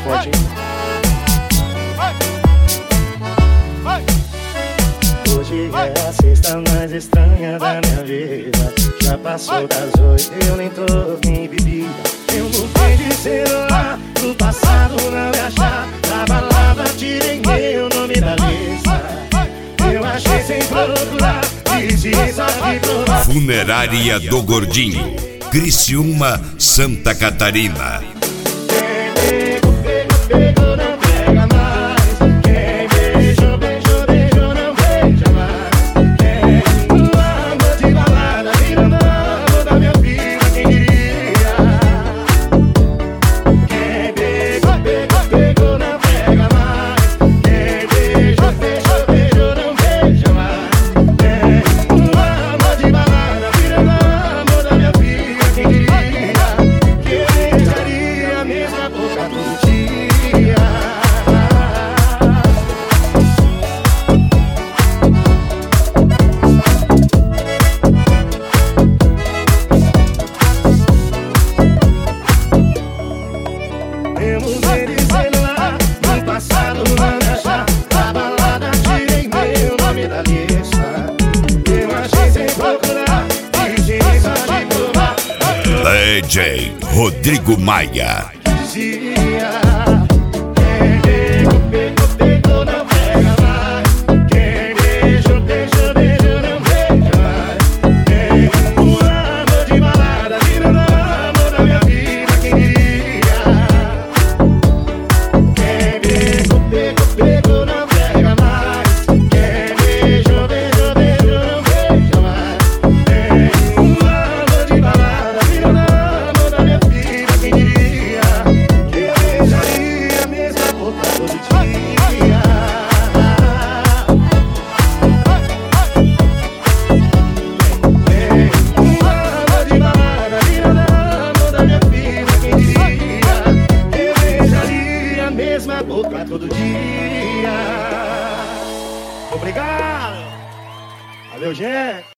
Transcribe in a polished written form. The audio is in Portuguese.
forte. Hoje é a sexta mais estranha da minha vida. Já passou das 8, eu nem tô em bebida. Eu mudei de celular, no passado não me achar. Na balada tirei meu nome da lista. Eu achei sem procurar, precisa de provar. Funerária do Gordinho, Criciúma, Santa Catarina. Pegou, não pega mais. Quem beijou, beijou, beijou, não beija mais. Quem no amor de balada virando amor da minha vida, quem diria? Quem pegou, não pega mais. Quem beijou, beijou, beijou, não beija mais. Quem no amor de balada virando amor da minha vida, quem diria? Que eu beijaria a mesma boca todo dia. Eu mudei de celular, no passado não me achar. Na balada tirei meu nome da lista. Eu achei sem procurar, precisa de provar. DJ Rodrigo Maia. Dizia, quem pegou, não pega mais. Quem beijou, beijou, beijou, não beija mais. Quem o amor de balada virando amor da minha vida, quem diria? Quem pegou, não pega mais. Quem beijou, beijou, beijou, não beija mais. Quem o amor de balada virando amor da minha vida, quem diria? Que eu beijaria a mesma boca todo dia. Um amor de balada virando amor da minha vida, quem diria? Que eu beijaria a mesma boca todo dia. Obrigado. Valeu, gente.